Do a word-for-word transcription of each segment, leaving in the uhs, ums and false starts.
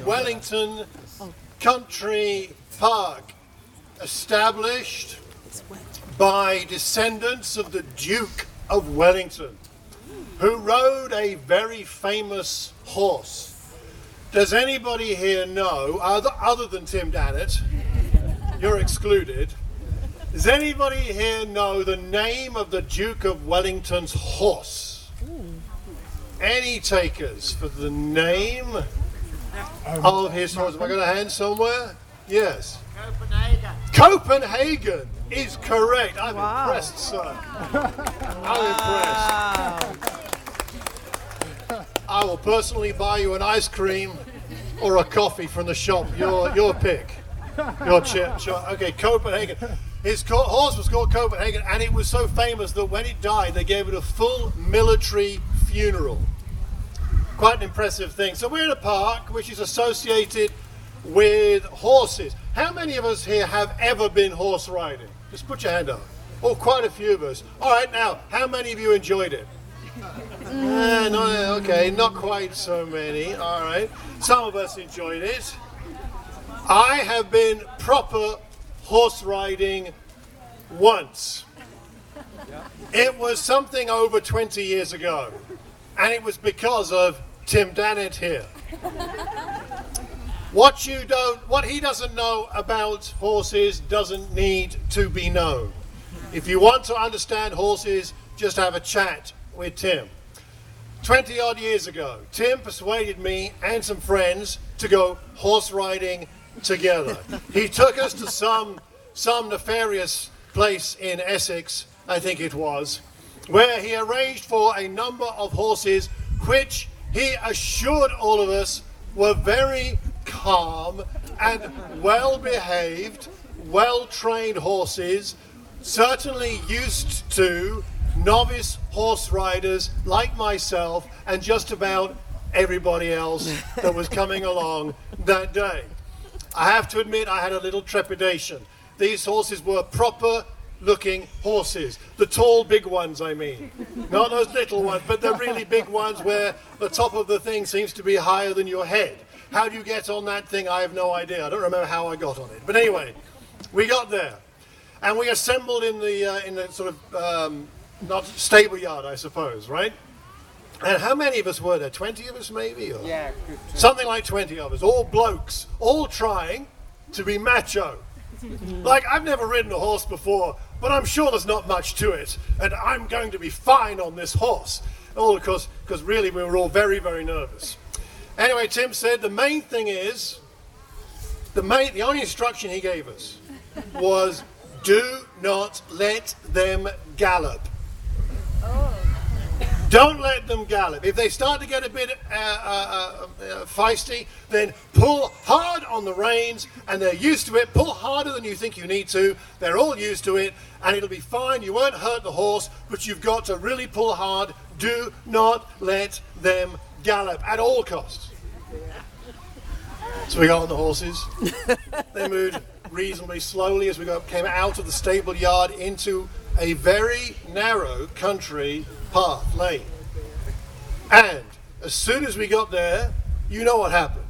Wellington Country Park, established by descendants of the Duke of Wellington, who rode a very famous horse. Does anybody here know, other, other than Tim Dannett, you're excluded, does anybody here know the name of the Duke of Wellington's horse? Any takers for the name of his horse? Have I got a hand somewhere? Yes. Copenhagen. Copenhagen is correct. I'm Wow. impressed, sir. I'm impressed. I will personally buy you an ice cream or a coffee from the shop. Your your pick. Your chip. Okay, Copenhagen. His co- horse was called Copenhagen, and it was so famous that when it died, they gave it a full military funeral. Quite an impressive thing. So we're in a park which is associated with horses. How many of us here have ever been horse riding? Just put your hand up. Oh, quite a few of us. All right, now, how many of you enjoyed it? Uh, no, okay, not quite so many. All right. Some of us enjoyed it. I have been proper horse riding once. It was something over twenty years ago, and it was because of Tim Dannett here. What you don't, what he doesn't know about horses doesn't need to be known. If you want to understand horses, just have a chat with Tim. twenty odd years ago, Tim persuaded me and some friends to go horse riding together. He took us to some some nefarious place in Essex, I think it was, where he arranged for a number of horses which he assured all of us were very calm and well behaved, well trained horses, certainly used to novice horse riders like myself and just about everybody else that was coming along that day. I have to admit I had a little trepidation. These horses were proper looking horses. The tall big ones, I mean. Not those little ones, but the really big ones where the top of the thing seems to be higher than your head. How do you get on that thing? I have no idea. I don't remember how I got on it. But anyway, we got there. And we assembled in the uh, in the sort of, um, not stable yard, I suppose, right? And how many of us were there? twenty of us maybe? Or Yeah, good. something like twenty of us, all blokes, all trying to be macho. Like, I've never ridden a horse before, but I'm sure there's not much to it, and I'm going to be fine on this horse. All because, because really we were all very, very nervous. Anyway, Tim said the main thing is, the main, the only instruction he gave us was, do not let them gallop. Don't let them gallop. If they start to get a bit uh, uh, uh, feisty, then pull hard on the reins, and they're used to it. Pull harder than you think you need to. They're all used to it, and it'll be fine. You won't hurt the horse, but you've got to really pull hard. Do not let them gallop at all costs. So we got on the horses. They moved reasonably slowly as we got, came out of the stable yard into a very narrow country path, lane. And as soon as we got there, you know what happened.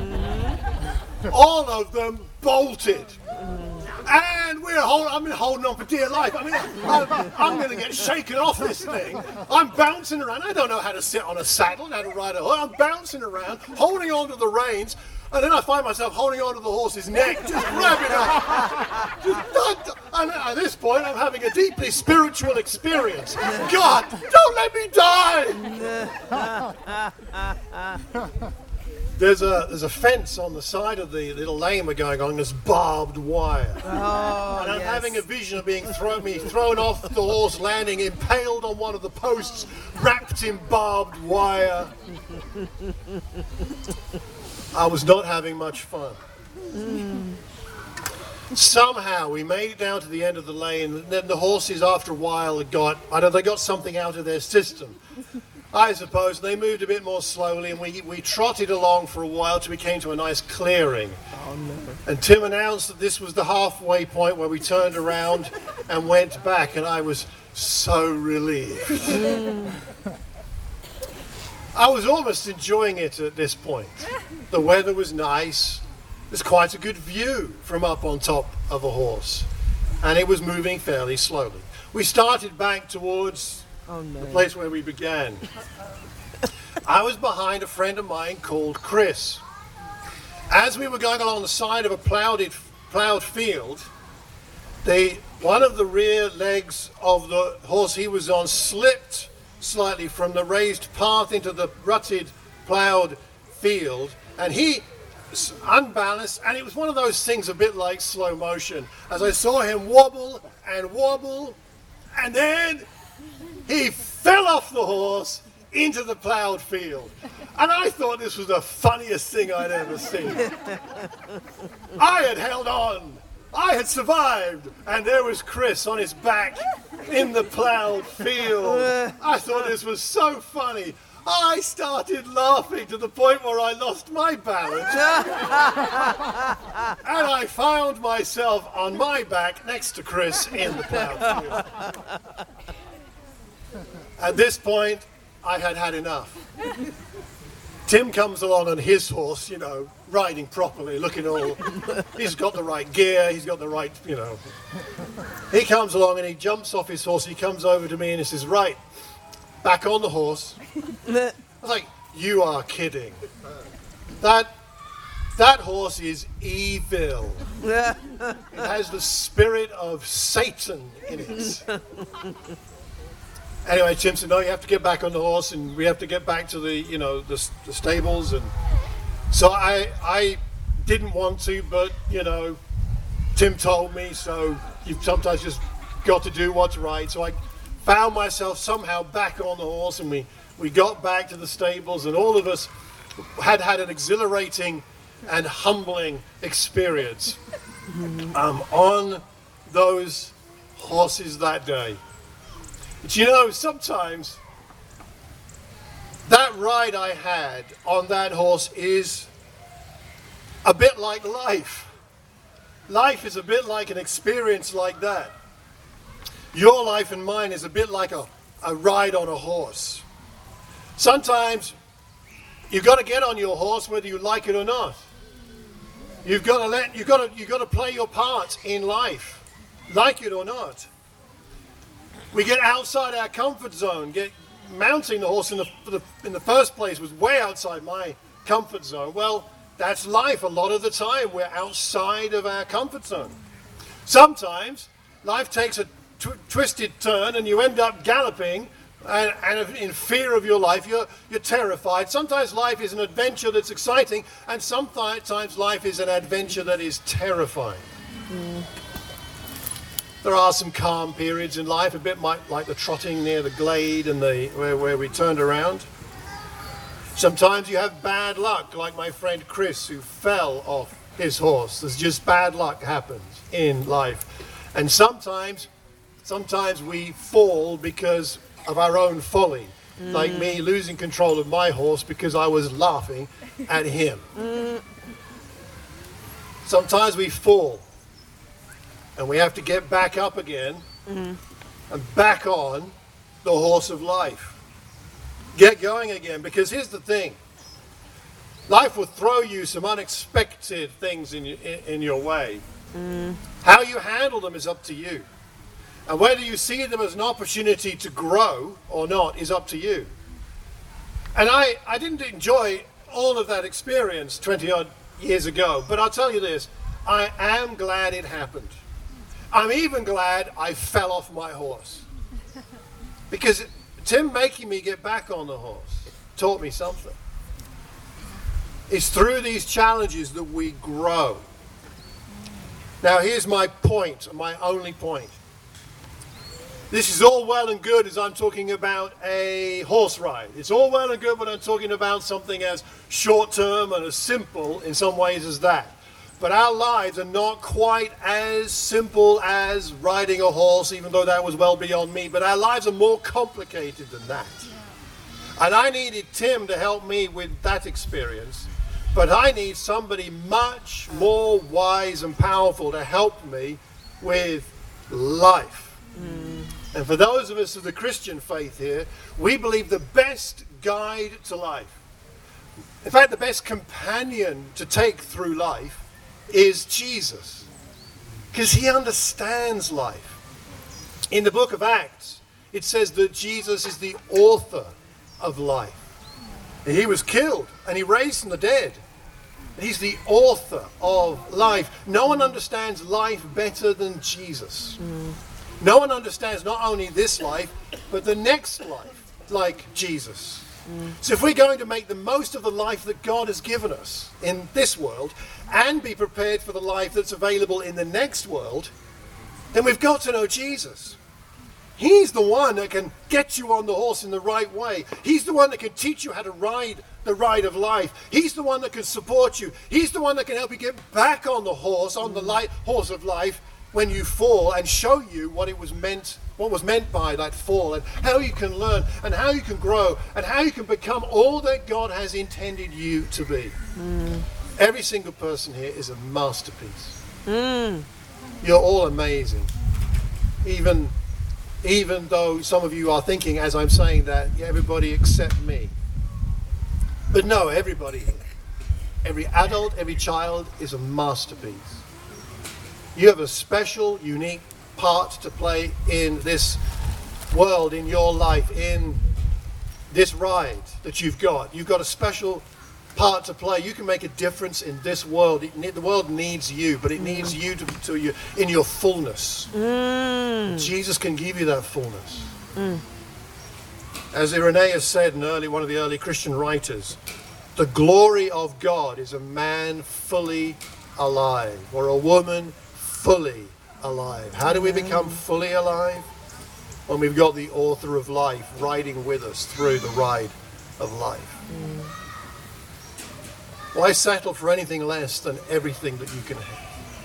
All of them bolted. And we're holding, I'm holding on for dear life. I mean, I'm, I'm going to get shaken off this thing. I'm bouncing around. I don't know how to sit on a saddle and how to ride a horse. I'm bouncing around, holding on to the reins. And then I find myself holding on to the horse's neck, just grabbing her. Just, and at this point, I'm having a deeply spiritual experience. God, don't let me die! There's a there's a fence on the side of the little lane we're going on. There's barbed wire, Oh, and I'm yes. having a vision of being thrown me thrown off the horse, landing impaled on one of the posts, wrapped in barbed wire. I was not having much fun. Mm. Somehow we made it down to the end of the lane, and then the horses, after a while, had got, I don't know, they got something out of their system, I suppose. They moved a bit more slowly, and we, we trotted along for a while till we came to a nice clearing. Oh, no. And Tim announced that this was the halfway point where we turned around and went back, and I was so relieved. Mm. I was almost enjoying it at this point. The weather was nice. There's quite a good view from up on top of a horse. And it was moving fairly slowly. We started back towards oh, no. the place where we began. I was behind a friend of mine called Chris. As we were going along the side of a plowed, plowed field, the, one of the rear legs of the horse he was on slipped slightly from the raised path into the rutted plowed field, and he unbalanced, and it was one of those things a bit like slow motion, as I saw him wobble and wobble, and then he fell off the horse into the plowed field. And I thought this was the funniest thing I'd ever seen. I had held on. I had survived. And there was Chris on his back in the plowed field. I thought this was so funny. I started laughing to the point where I lost my balance. And I found myself on my back next to Chris in the plowed field. At this point, I had had enough. Tim comes along on his horse, you know, riding properly, looking all, he's got the right gear, he's got the right, you know. He comes along and he jumps off his horse, he comes over to me and he says, right, back on the horse. I was like, you are kidding. That, that horse is evil. It has the spirit of Satan in it. Anyway, Tim said, no, you have to get back on the horse and we have to get back to the, you know, the, the stables. And so I, I didn't want to, but, you know, Tim told me, so you've sometimes just got to do what's right. So I found myself somehow back on the horse and we, we got back to the stables and all of us had had an exhilarating and humbling experience um, on those horses that day. But you know, sometimes that ride I had on that horse is a bit like life. Life is a bit like an experience like that. Your life and mine is a bit like a, a ride on a horse. Sometimes you've got to get on your horse whether you like it or not. You've got to let you've got to you've got to play your part in life, like it or not. We get outside our comfort zone. Get mounting the horse in the, the in the first place was way outside my comfort zone. Well, that's life. A lot of the time, we're outside of our comfort zone. Sometimes life takes a tw- twisted turn, and you end up galloping, and, and in fear of your life, you're you're terrified. Sometimes life is an adventure that's exciting, and sometimes life is an adventure that is terrifying. Mm. There are some calm periods in life, a bit like, like the trotting near the glade and the where, where we turned around. Sometimes you have bad luck, like my friend Chris, who fell off his horse. There's just bad luck happens in life. And sometimes, sometimes we fall because of our own folly, mm. like me losing control of my horse because I was laughing at him. Mm. Sometimes we fall. And we have to get back up again mm-hmm. and back on the horse of life. Get going again, because here's the thing. Life will throw you some unexpected things in, in, in your way. Mm. How you handle them is up to you. And whether you see them as an opportunity to grow or not is up to you. And I, I didn't enjoy all of that experience twenty odd years ago, but I'll tell you this, I am glad it happened. I'm even glad I fell off my horse. Because Tim making me get back on the horse taught me something. It's through these challenges that we grow. Now here's my point, my only point. This is all well and good as I'm talking about a horse ride. It's all well and good when I'm talking about something as short-term and as simple in some ways as that. But our lives are not quite as simple as riding a horse, even though that was well beyond me. But our lives are more complicated than that. Yeah. And I needed Tim to help me with that experience. But I need somebody much more wise and powerful to help me with life. Mm. And for those of us of the Christian faith here, we believe the best guide to life. In fact, the best companion to take through life is Jesus, because he understands life. In the book of Acts, it says that Jesus is the author of life. And he was killed and he raised from the dead. He's the author of life. No one understands life better than Jesus. Mm. No one understands not only this life, but the next life like Jesus. Mm. So if we're going to make the most of the life that God has given us in this world and be prepared for the life that's available in the next world, then we've got to know Jesus. He's the one that can get you on the horse in the right way. He's the one that can teach you how to ride the ride of life. He's the one that can support you. He's the one that can help you get back on the horse, on the light horse of life when you fall, and show you what it was meant, what was meant by that fall, and how you can learn, and how you can grow, and how you can become all that God has intended you to be. Mm. Every single person here is a masterpiece. Mm. You're all amazing. Even Even though some of you are thinking, as I'm saying that, yeah, everybody except me. But no, everybody here. Every adult, every child is a masterpiece. You have a special, unique part to play in this world, in your life, in this ride that you've got. You've got a special part to play. You can make a difference in this world. It, the world needs you, but it needs you to, to you in your fullness. Mm. Jesus can give you that fullness. Mm. As Irenaeus said in early, one of the early Christian writers, the glory of God is a man fully alive, or a woman fully alive. How do we become fully alive? When we've got the author of life riding with us through the ride of life. Mm. Why settle for anything less than everything that you can have?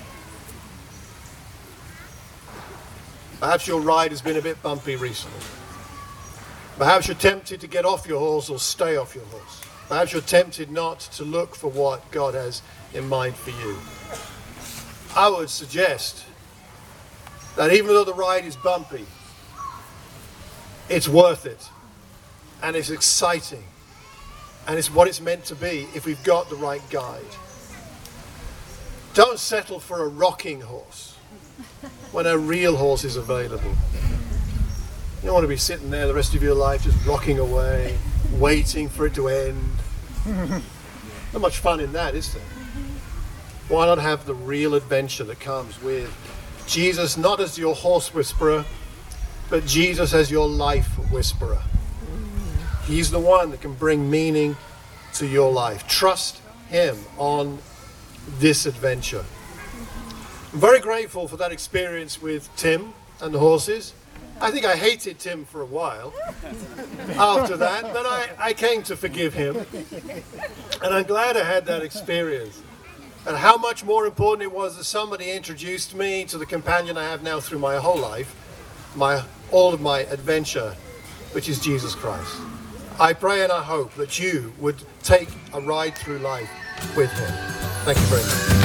Perhaps your ride has been a bit bumpy recently. Perhaps you're tempted to get off your horse or stay off your horse. Perhaps you're tempted not to look for what God has in mind for you. I would suggest that even though the ride is bumpy, it's worth it. And it's exciting. And it's what it's meant to be if we've got the right guide. Don't settle for a rocking horse when a real horse is available. You don't want to be sitting there the rest of your life just rocking away, waiting for it to end. Not much fun in that, is there? Why not have the real adventure that comes with Jesus, not as your horse whisperer, but Jesus as your life whisperer. He's the one that can bring meaning to your life. Trust him on this adventure. I'm very grateful for that experience with Tim and the horses. I think I hated Tim for a while after that, but I, I came to forgive him. And I'm glad I had that experience. And how much more important it was that somebody introduced me to the companion I have now through my whole life, my all of my adventure, which is Jesus Christ. I pray and I hope that you would take a ride through life with him. Thank you very much.